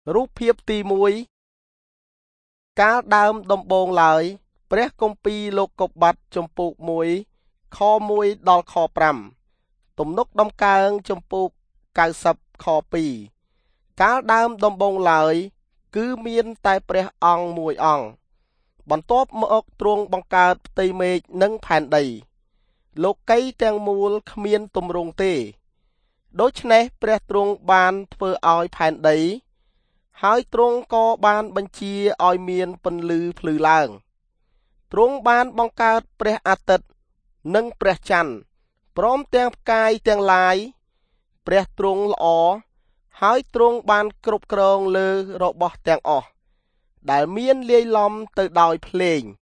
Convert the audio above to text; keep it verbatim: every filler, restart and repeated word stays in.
រូបភាពទីមួយកាលដើមដំបូងឡើយព្រះគម្ពីរលោកុបាតជំពូកមួយខមួយដល់ខប្រាំទំនុកដំកើងជំពូកកៅសិបខពីរកាលដើមដំបូងឡើយគឺមានតែព្រះអង្គមួយអង្គបន្ទាប់មកទ្រង់បង្កើតផ្ទៃមេឃនិងផែនដីលោកីយ៍ទាំងមូលគ្មានទម្រង់ទេដូច្នេះព្រះទ្រង់បានធ្វើឲ្យផែនដីហើយទ្រង់ក៏បានបញ្ជាឲ្យមានពន្លឺភ្លឺឡើងទ្រង់បានបង្កើតព្រះអាទិត្យនិងព្រះច័ន្ទព្រមទាំងផ្កាយទាំងឡាយព្រះទ្រង់ល្អហើយទ្រង់បានគ្រប់គ្រងលើរបស់ទាំងអស់ដែលមានលាយឡំទៅដោយភ្លេង